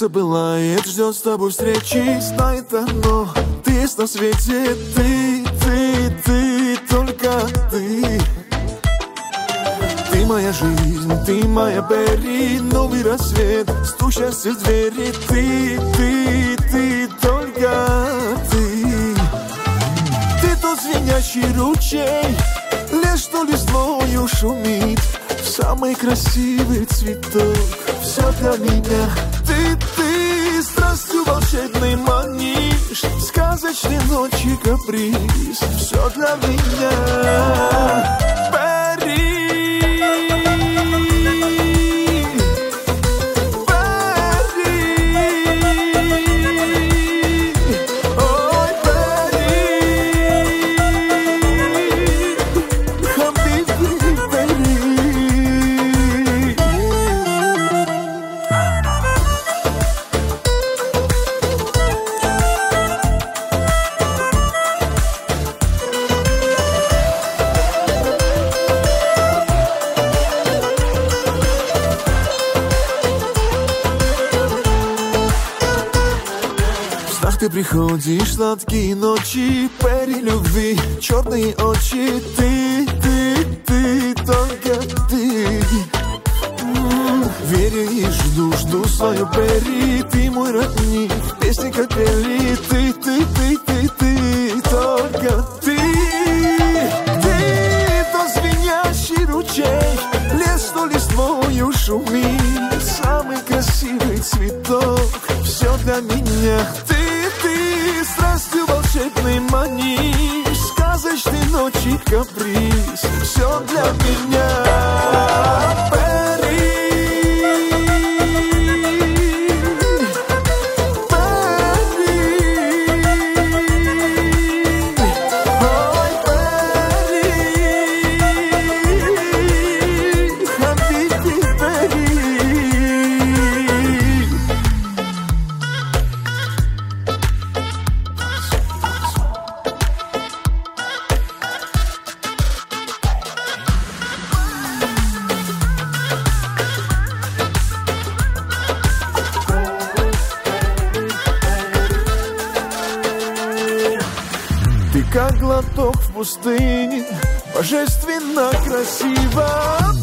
Сердце пылает, ждет с тобой встречи. Знает оно, ты есть на свете. Ты, только ты. Ты моя жизнь, ты моя Берри. Новый рассвет, стучишься в двери. Ты, только ты. Ты тот звенящий ручей, лес, что листвою шумит. Самый красивый цветок, все для меня. Ты страстью волшебной манишь. Сказочной ночи каприз, все для меня. Ты приходишь, сладкие ночи, Берри любви, черные очи. Ты, только ты. Верю и жду свою Берри. Ты мой родник, песни как пели. Ты, только ты. Ты, то звенящий ручей, лес, что листвою шумит. Самый красивый цветок, все для меня. Ты страстью волшебной манишь. Сказочной ночи каприз, все для меня. Ты как глоток в пустыне, божественно красиво.